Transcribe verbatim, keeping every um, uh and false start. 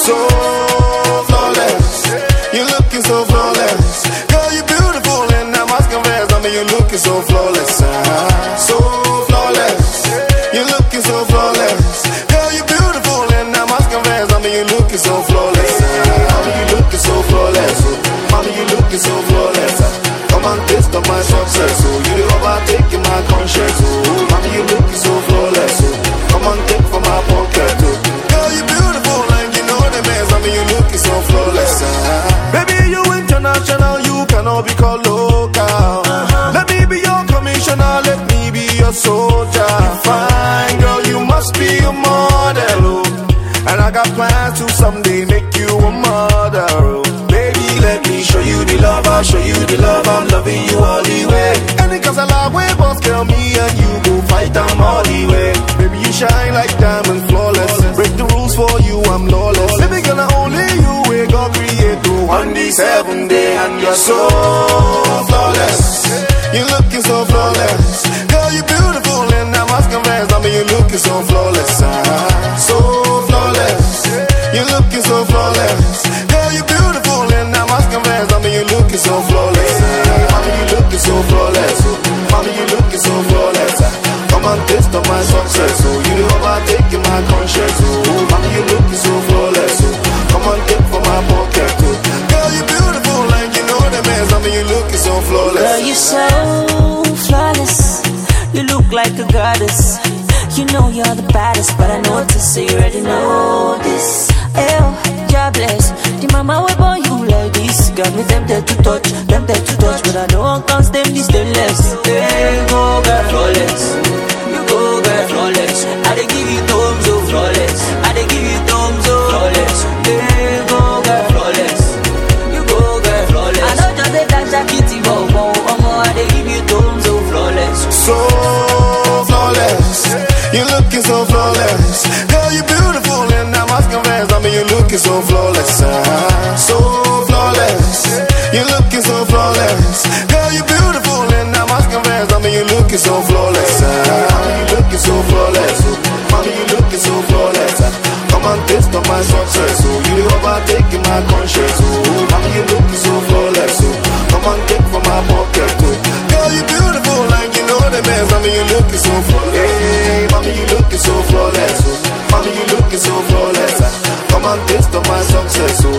so flawless. You're looking so flawless. Girl, you're beautiful and I must confess, I mean you're looking so flawless. uh, So flawless. You're looking so flawless. Girl, you're beautiful and I must confess, I mean you're looking so flawless. uh, I mean you're looking so flawless. Mommy, you looking so flawless. uh, Come and taste of my success. So you the overtaking my conscience. Oh, mommy, you looking so flawless. So come and take from my pocket. Oh, girl, you beautiful and you know the best. I mean you looking so flawless. uh, Baby, you international, you cannot be called local. uh-huh. Let me be your commissioner, let me be your soldier. You fine, girl, you must be a model. Oh. And I got plans to someday make you a mother. Oh. Baby, let me show you the love, I'll show you the love, I'm loving you all the way. And because I love way, boss, girl, me and you go fight them all the way. Baby, you shine like diamond, flawless. Break the rules for you, I'm lawless. Baby, girl, not only you, we God create to one day, seven day, and you're so flawless. You're looking so flawless. Girl, you're beautiful, and I must confess, I mean, you're looking so flawless. uh, So flawless. You're looking so flawless. Girl, you're beautiful, and I must confess, I mean, you're looking so flawless. uh, Mommy, you looking so flawless. Mommy, you looking so flawless. uh, Come and taste of my success. So you the overtaking my conscience. Oh, mommy, you looking so flawless. So come and take from my pocket. Oh, girl, you're beautiful, and you know the best. I mean, you looking so flawless. Girl, you're so flawless. You look like a goddess. You know you're the baddest, but I notice, so you already know this. Ew, God bless. The mama will born you like this. Got me tempted to touch, tempted to touch, but I know I can't stand this stainless. Hey, go girl, flawless. You go girl, flawless. I dey give you thumbs up, flawless. I dey give you thumbs up, flawless. Hey, go girl, flawless. You go girl, flawless. I know just a dash a kitty, but I dey give you thumbs up, flawless. So flawless. You're looking so flawless. Girl, you're beautiful, and I must confess, I mean, you're looking so flawless. uh, So flawless. You're looking so flawless. Girl, you're beautiful, and I must confess, I mean, you're looking so flawless. uh, Mommy, you looking so flawless. Mommy, you looking so flawless. uh, Come and taste of my success. So you the overtaking my conscience. Oh, mommy, you looking so flawless. So come and take from my pocket. Oh, girl, you're beautiful, and you know the best. I mean, you looking so flawless. Hey, mommy, you looking so flawless. Oh, mommy, you looking so flawless. uh, Come and taste of my success. So